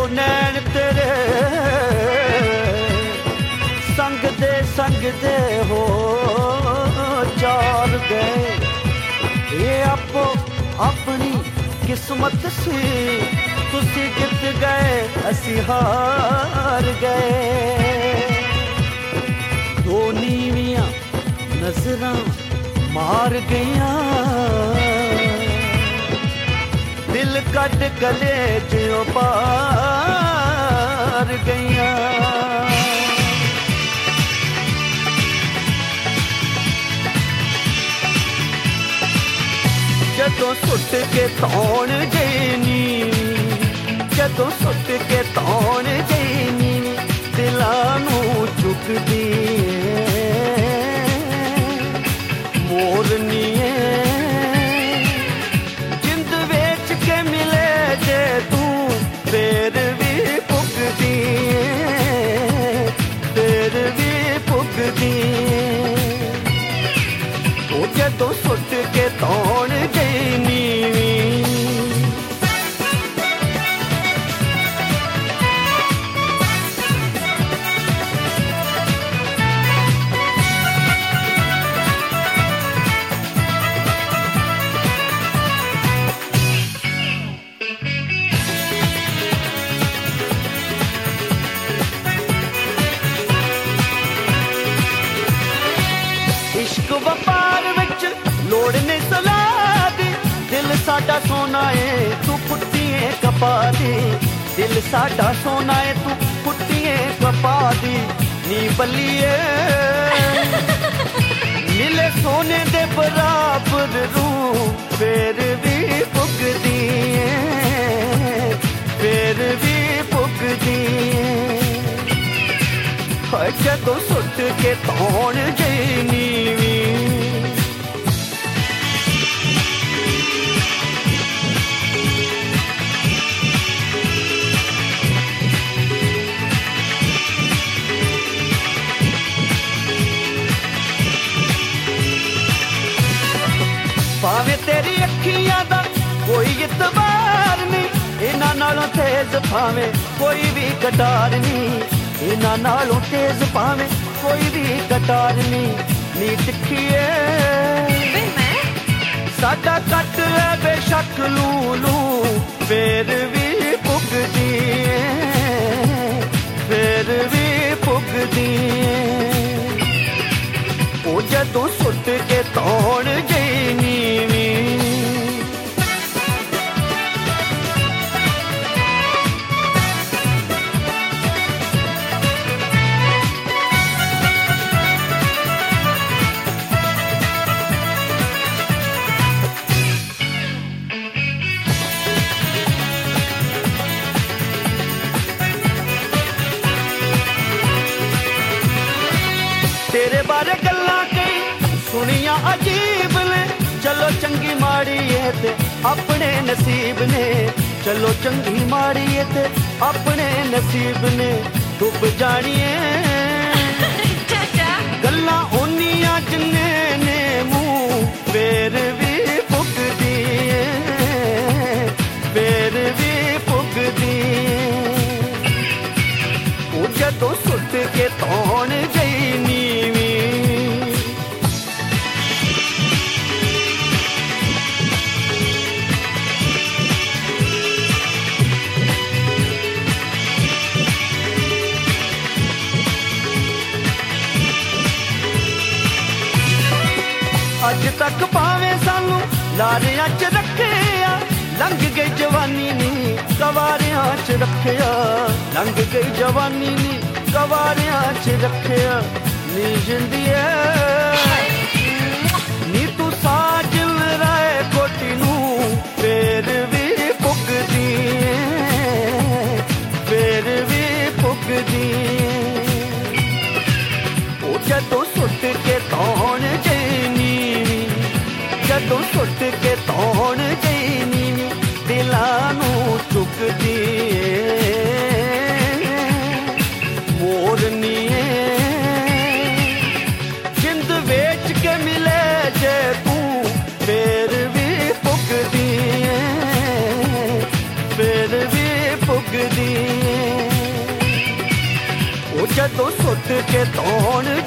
नैन तेरे संग दे हो चार गए ये आपो अपनी किस्मत सी तुसी जित गए असी हार गए दो नीवियां नजरां मार गईयां दिल कट गले जो पार गईयां जदों सुट के तौण जेनी जदों सुट के तौण जेनी दिलां नूं चुकदी मोरनीए जिंद वेच के मिले जे तू फिर भी पुगदी ओ जदों सुट के तौण जेनी इश्क वपार विच लोड़ ने सलाह दी दिल साडा सोना है तू पुट्टिए कपा दे दिल साडा सोना है तू पुट्टिए कपा दी नी बल्लिए मिले सोने दे बराबर रू फिर भी पुगदी जदों सुट के तौण जेनी भावें तेरी अखियां दा कोई इतबार नहीं इन्हां नालों तेज भावें कोई भी कटार नहीं इन्हां नालों तेज भावें कोई भी कटार नहीं नी तिखिए साडा कट है बेशक लू फिर भी पुगदी ओ जदों सुट के तौण जेनी तेरे बारे गल्लां कई सुनिया अजीब ने चलो चंगी माड़ी है ते अपने नसीब ने चलो चंगी माड़ी है ते अपने नसीब ने डुब जानिए गल्लां ओनियां जिन्ने ने मुंह फिर भी पुगदी ओ जदों सुट के तौण जेनी अज तक भावें सानू लारियां च रखिया लंघ गई जवानी नी कवारियां च रखिया लंघ गई जवानी नी कवारियां च रखिया नी जिंदिए नी तू साजन राय कोटी नू फिर भी पुगदी ओ जदों सुट के तौण जेनी जदों सुट के तौण जेनी दिलां नूं चुकदी मोरनीए जिंद लगदी ओ जदों सुत के धौण